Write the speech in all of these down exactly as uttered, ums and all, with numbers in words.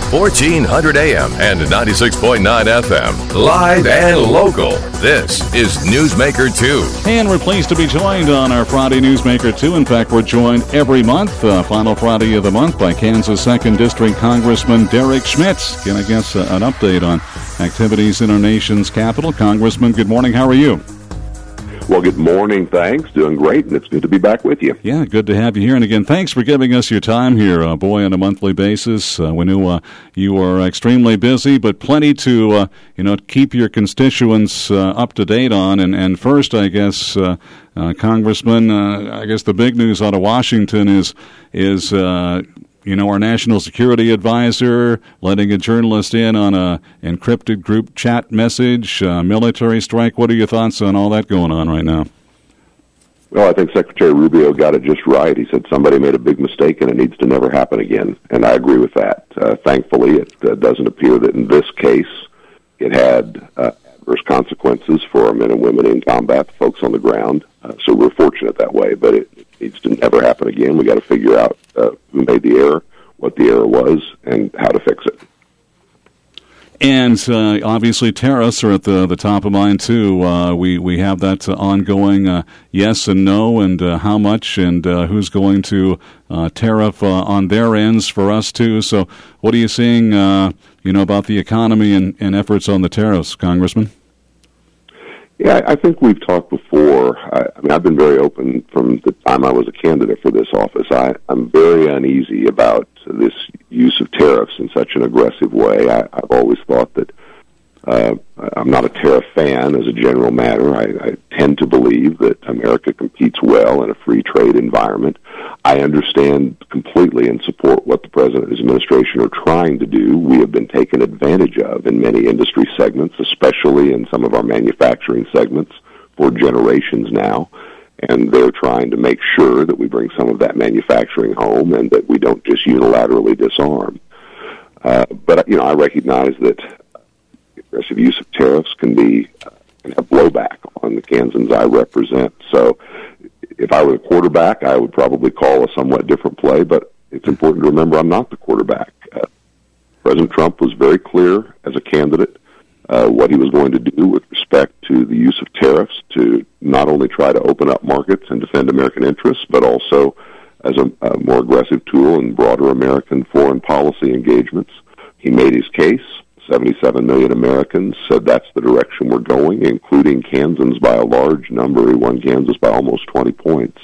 fourteen hundred A M and ninety-six point nine F M. Live and local. This is Newsmaker two. And we're pleased to be joined on our Friday Newsmaker two. In fact, we're joined every month, uh, final Friday of the month, by Kansas second District Congressman Derek Schmidt. Gonna guess uh, an update on activities in our nation's capital. Congressman, good morning. How are you? Well, good morning. Thanks. Doing great, and it's good to be back with you. Yeah, good to have you here. And again, thanks for giving us your time here, uh, boy, on a monthly basis. Uh, we knew uh, you are extremely busy, but plenty to, uh, you know, keep your constituents uh, up to date on. And, and first, I guess, uh, uh, Congressman, uh, I guess the big news out of Washington is is. Uh, You know, our national security advisor letting a journalist in on a encrypted group chat message, uh, military strike. What are your thoughts on all that going on right now? Well, I think Secretary Rubio got it just right. He said somebody made a big mistake and it needs to never happen again, and I agree with that. Uh, thankfully, it uh, doesn't appear that in this case it had uh, adverse consequences for our men and women in combat, the folks on the ground. Uh, so we're fortunate that way, but it needs to never happen again. We got to figure out uh, who made the error, what the error was, and how to fix it. And uh, obviously, tariffs are at the the top of mind too. Uh, we we have that uh, ongoing uh, yes and no, and uh, how much, and uh, who's going to uh, tariff uh, on their ends for us too. So, what are you seeing, uh, you know, about the economy and, and efforts on the tariffs, Congressman? Yeah, I think we've talked before. I, I mean, I've been very open from the time I was a candidate for this office. I, I'm very uneasy about this use of tariffs in such an aggressive way. I, I've always thought that uh, I'm not a tariff fan as a general matter. I, I tend to believe that America competes well in a free trade environment. I understand completely and support what the President and his administration are trying to do. We have been taken advantage of in many industry segments, especially in some of our manufacturing segments, for generations now. And they're trying to make sure that we bring some of that manufacturing home and that we don't just unilaterally disarm. Uh, but, you know, I recognize that aggressive use of tariffs can be uh, can have blowback on the Kansans I represent. So if I were the quarterback, I would probably call a somewhat different play, but it's important to remember I'm not the quarterback. Uh, President Trump was very clear as a candidate uh, what he was going to do with respect to the use of tariffs to not only try to open up markets and defend American interests, but also as a, a more aggressive tool in broader American foreign policy engagements. He made his case. seventy-seven million Americans said that's the direction we're going, including Kansans by a large number. He won Kansas by almost twenty points.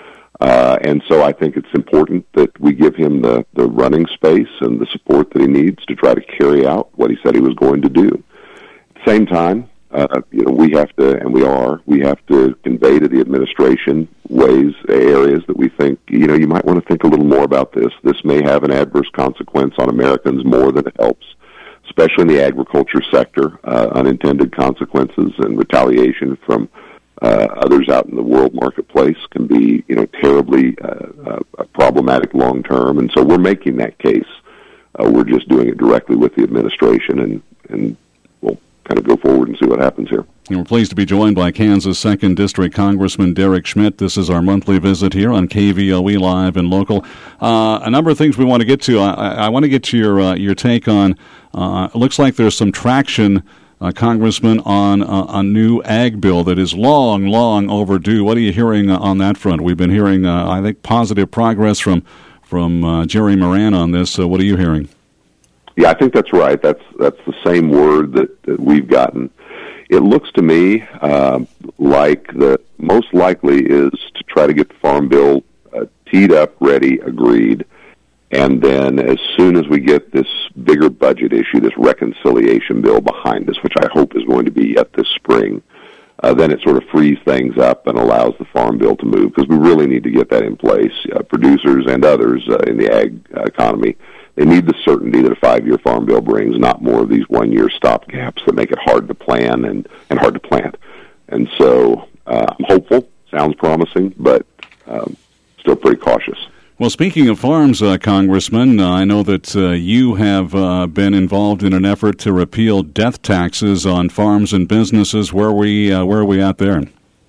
Uh, and so I think it's important that we give him the, the running space and the support that he needs to try to carry out what he said he was going to do. At the same time, uh, you know, we have to, and we are, we have to convey to the administration ways, areas that we think, you know, you might want to think a little more about this. This may have an adverse consequence on Americans more than it helps, especially in the agriculture sector. Uh, unintended consequences and retaliation from uh, others out in the world marketplace can be, you know, terribly uh, uh, problematic long term. And so we're making that case. Uh, we're just doing it directly with the administration, and, and we'll kind of go forward and see what happens here. And we're pleased to be joined by Kansas second District Congressman Derek Schmidt. This is our monthly visit here on K V O E Live and Local. Uh, a number of things we want to get to. I, I want to get your uh, your take on. Uh, it looks like there's some traction, uh, Congressman, on uh, a new ag bill that is long, long overdue. What are you hearing uh, on that front? We've been hearing, uh, I think, positive progress from from uh, Jerry Moran on this. So what are you hearing? Yeah, I think that's right. That's that's the same word that, that we've gotten. It looks to me uh, like the most likely is to try to get the Farm Bill uh, teed up, ready, agreed, and then as soon as we get this bigger budget issue, this reconciliation bill behind us, which I hope is going to be yet this spring, uh, then it sort of frees things up and allows the Farm Bill to move, because we really need to get that in place. Uh, producers and others uh, in the ag uh, economy, they need the certainty that a five-year Farm Bill brings, not more of these one-year stopgaps that make it hard to plan and, and hard to plant. And so uh, I'm hopeful, sounds promising, but um, still pretty cautious. Well, speaking of farms, uh, Congressman, uh, I know that uh, you have uh, been involved in an effort to repeal death taxes on farms and businesses. Where are we, uh, where are we at there?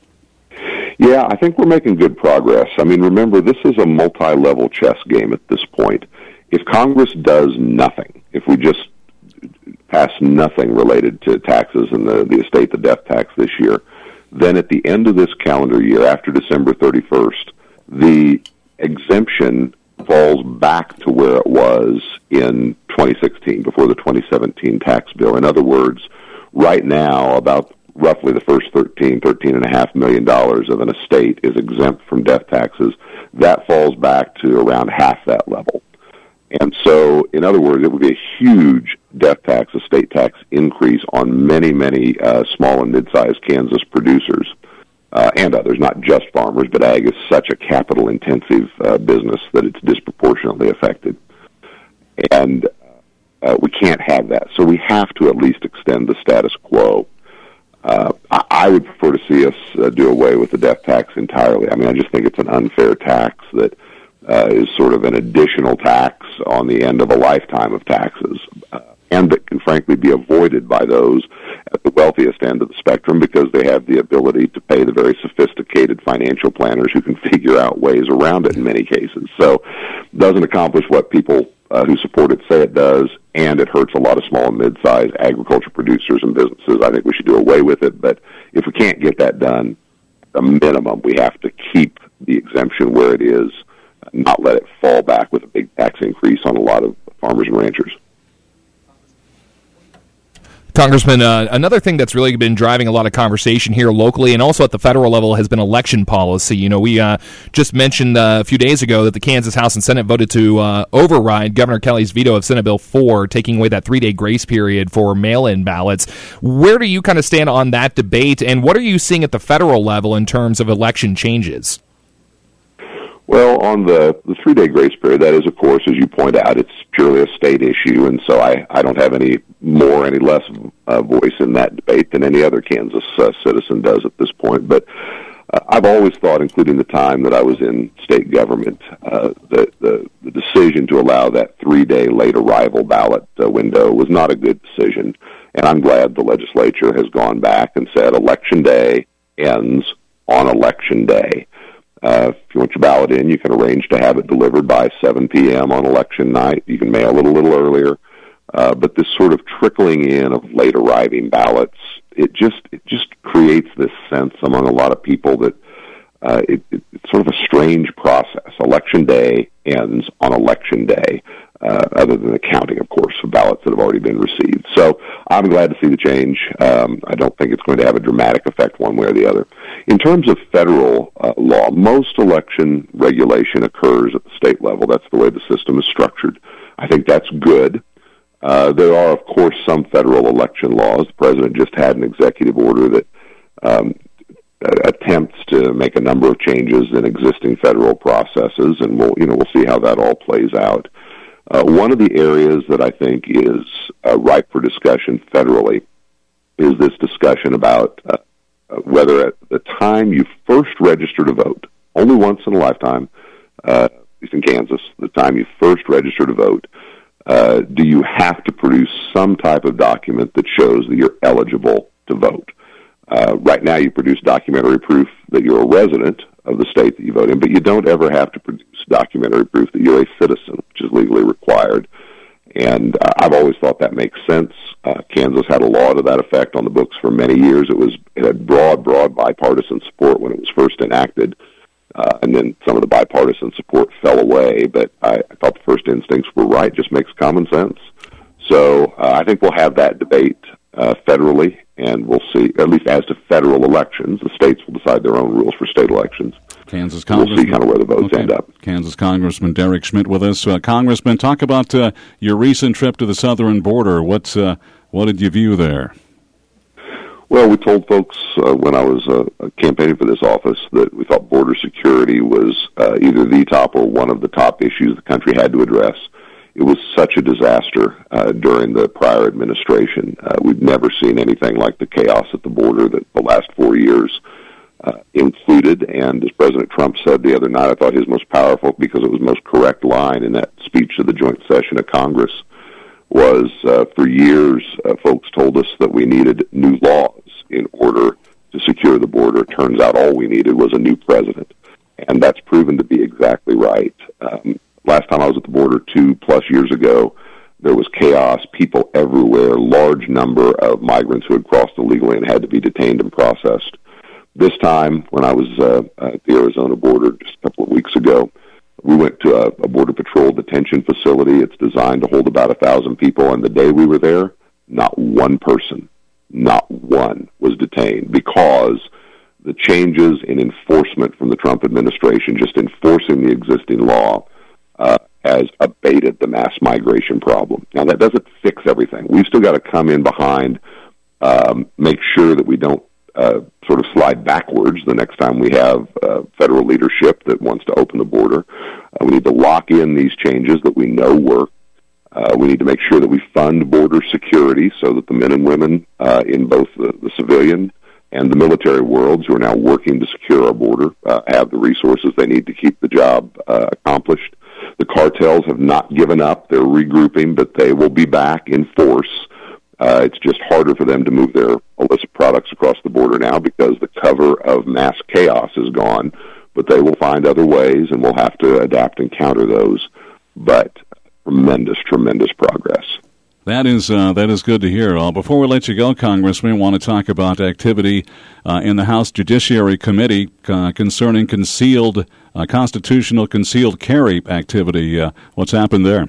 Yeah, I think we're making good progress. I mean, remember, this is a multi-level chess game at this point. if Congress does nothing, if we just pass nothing related to taxes and the, the estate, the death tax this year, then at the end of this calendar year, after December thirty-first, the exemption falls back to where it was in twenty sixteen, before the twenty seventeen tax bill. In other words, right now, about roughly the first thirteen, thirteen and a half million dollars of an estate is exempt from death taxes. That falls back to around half that level. And so, in other words, it would be a huge death tax, estate tax increase on many, many uh, small and mid-sized Kansas producers uh, and others, not just farmers, but ag is such a capital-intensive uh, business that it's disproportionately affected. And uh, we can't have that. So we have to at least extend the status quo. Uh, I, I would prefer to see us uh, do away with the death tax entirely. I mean, I just think it's an unfair tax that uh, is sort of an additional tax on the end of a lifetime of taxes, uh, and that can frankly be avoided by those at the wealthiest end of the spectrum because they have the ability to pay the very sophisticated financial planners who can figure out ways around it in many cases. So it doesn't accomplish what people uh, who support it say it does, and it hurts a lot of small and mid-sized agriculture producers and businesses. I think we should do away with it, but if we can't get that done, at a minimum, we have to keep the exemption where it is, not let it fall back with a big tax increase on a lot of farmers and ranchers. Congressman, uh, another thing that's really been driving a lot of conversation here locally and also at the federal level has been election policy. You know, we uh, just mentioned uh, a few days ago that the Kansas House and Senate voted to uh, override Governor Kelly's veto of Senate Bill four, taking away that three-day grace period for mail-in ballots. Where do you kind of stand on that debate, and what are you seeing at the federal level in terms of election changes? Well, on the, the three-day grace period, that is, of course, as you point out, it's purely a state issue, and so I, I don't have any more, any less uh, voice in that debate than any other Kansas uh, citizen does at this point. But uh, I've always thought, including the time that I was in state government, uh, that the, the decision to allow that three-day late arrival ballot uh, window was not a good decision, and I'm glad the legislature has gone back and said Election Day ends on Election Day. Uh, if you want your ballot in, you can arrange to have it delivered by seven p.m. on election night. You can mail it a little earlier. Uh, but this sort of trickling in of late arriving ballots, it just it just creates this sense among a lot of people that uh, it, it, it's sort of a strange process. Election day ends on election day, uh, other than the counting, of course, of ballots that have already been received. So I'm glad to see the change. Um, I don't think it's going to have a dramatic effect one way or the other. In terms of federal uh, law, most election regulation occurs at the state level. That's the way the system is structured. I think that's good. Uh, there are, of course, some federal election laws. The president just had an executive order that um, attempts to make a number of changes in existing federal processes, and we'll, you know, we'll see how that all plays out. Uh, one of the areas that I think is uh, ripe for discussion federally is this discussion about uh, whether at the time you first register to vote, only once in a lifetime, uh, at least in Kansas, the time you first register to vote, uh, do you have to produce some type of document that shows that you're eligible to vote? Uh, right now you produce documentary proof that you're a resident of the state that you vote in, but you don't ever have to produce documentary proof that you're a citizen, which is legally required. And uh, I've always thought that makes sense. Uh, Kansas had a law to that effect on the books for many years. It was it had broad, broad bipartisan support when it was first enacted, uh, and then some of the bipartisan support fell away. But I, I thought the first instincts were right. Just makes common sense. So uh, I think we'll have that debate uh, federally, and we'll see, at least as to federal elections. The states will decide their own rules for state elections. Kansas Congressman. We'll see kind of where the votes okay. end up. Kansas Congressman Derek Schmidt with us. Uh, Congressman, talk about uh, your recent trip to the southern border. What's uh, what did you view there? Well, we told folks uh, when I was uh, campaigning for this office that we thought border security was uh, either the top or one of the top issues the country had to address. It was such a disaster uh, during the prior administration. Uh, we've never seen anything like the chaos at the border that the last four years uh, included. And as President Trump said the other night, I thought his most powerful, because it was most correct line in that speech to the joint session of Congress, was uh, for years uh, folks told us that we needed new laws in order to secure the border. Turns out all we needed was a new president. And that's proven to be exactly right. Um, last time I was at the border two plus years ago, there was chaos, people everywhere, large number of migrants who had crossed illegally and had to be detained and processed. This time, when I was uh, at the Arizona border just a couple of weeks ago, we went to a, a Border Patrol detention facility. It's designed to hold about a thousand people, and the day we were there, not one person, not one was detained, because the changes in enforcement from the Trump administration, just enforcing the existing law, uh, has abated the mass migration problem. Now, that doesn't fix everything. We've still got to come in behind, um, make sure that we don't uh, sort of slide backwards the next time we have uh, federal leadership that wants to open the border. Uh, we need to lock in these changes that we know work. Uh, we need to make sure that we fund border security so that the men and women uh, in both the, the civilian and the military worlds who are now working to secure our border uh, have the resources they need to keep the job uh, accomplished. The cartels have not given up. They're regrouping, but they will be back in force. Uh, it's just harder for them to move their illicit products across the border now because the cover of mass chaos is gone. But they will find other ways, and we'll have to adapt and counter those. But tremendous, tremendous progress. That is uh, that is good to hear. Uh, before we let you go, Congressman, we want to talk about activity uh, in the House Judiciary Committee uh, concerning concealed, uh, constitutional concealed carry activity. Uh, what's happened there?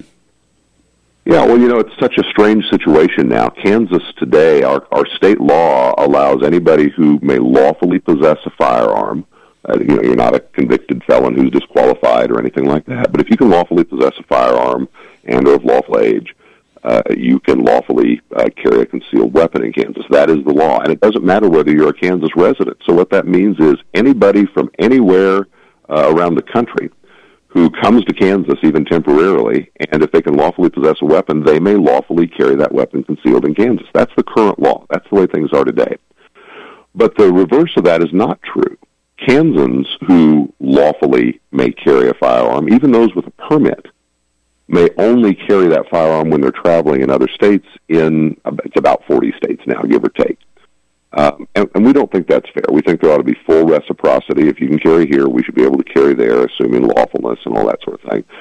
Yeah, well, you know, it's such a strange situation now. Kansas today, our, our state law allows anybody who may lawfully possess a firearm. Uh, you know, you're not a convicted felon who's disqualified or anything like that. But if you can lawfully possess a firearm and or of lawful age, Uh, you can lawfully uh, carry a concealed weapon in Kansas. That is the law, and it doesn't matter whether you're a Kansas resident. So what that means is anybody from anywhere uh, around the country who comes to Kansas, even temporarily, and if they can lawfully possess a weapon, they may lawfully carry that weapon concealed in Kansas. That's the current law. That's the way things are today. But the reverse of that is not true. Kansans who lawfully may carry a firearm, even those with a permit, may only carry that firearm when they're traveling in other states. In it's about forty states now, give or take. Um, and, and we don't think that's fair. We think there ought to be full reciprocity. If you can carry here, we should be able to carry there, assuming lawfulness and all that sort of thing.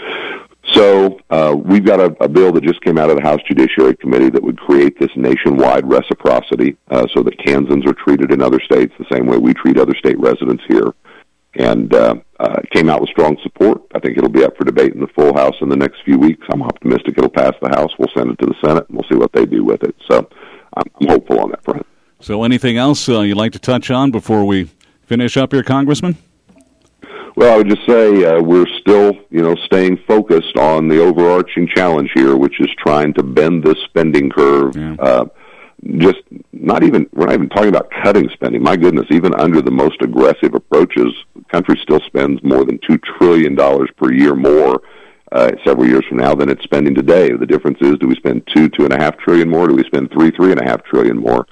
So uh, we've got a, a bill that just came out of the House Judiciary Committee that would create this nationwide reciprocity uh, so that Kansans are treated in other states the same way we treat other state residents here. And uh, uh, came out with strong support. I think it'll be up for debate in the full House in the next few weeks. I'm optimistic it'll pass the House. We'll send it to the Senate, and we'll see what they do with it. So I'm, I'm hopeful on that front. So anything else uh, you'd like to touch on before we finish up here, Congressman? Well, I would just say uh, we're still, you know, staying focused on the overarching challenge here, which is trying to bend this spending curve. Yeah. Uh, just not even, we're not even talking about cutting spending. My goodness, even under the most aggressive approaches, the country still spends more than two trillion dollars per year more uh, several years from now than it's spending today. The difference is, do we spend two, two and a half trillion more? Do we spend three, three and a half trillion more?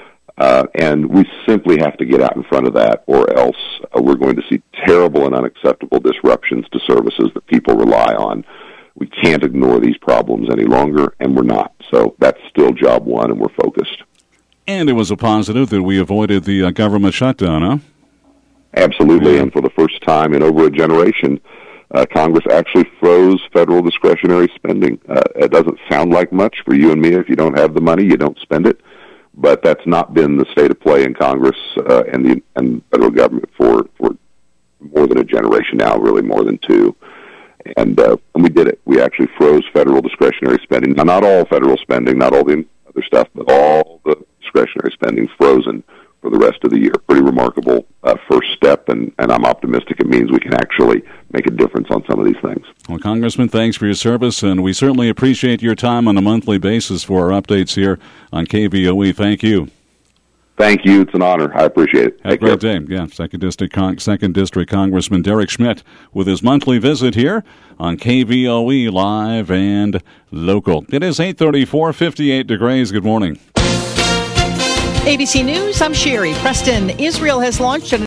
Uh, and we simply have to get out in front of that, or else uh, we're going to see terrible and unacceptable disruptions to services that people rely on. We can't ignore these problems any longer, and we're not. So that's still job one, and we're focused. And it was a positive that we avoided the uh, government shutdown, huh? Absolutely, yeah. And for the first time in over a generation, uh, Congress actually froze federal discretionary spending. Uh, it doesn't sound like much for you and me. If you don't have the money, you don't spend it. But that's not been the state of play in Congress uh, and the and federal government for, for more than a generation now, really more than two. And, uh, and we did it. We actually froze federal discretionary spending. Now, not all federal spending, not all the other stuff, but all the discretionary spending frozen for the rest of the year. Pretty remarkable uh, first step, and, and I'm optimistic it means we can actually make a difference on some of these things. Well, Congressman, thanks for your service, and we certainly appreciate your time on a monthly basis for our updates here on K V O E. Thank you. Thank you. It's an honor. I appreciate it. Have a great day. Yeah, Second District Con- Second District Congressman Derek Schmidt with his monthly visit here on K V O E Live and Local. It is eight thirty-four, fifty-eight degrees. Good morning. A B C News, I'm Sherry Preston. Israel has launched an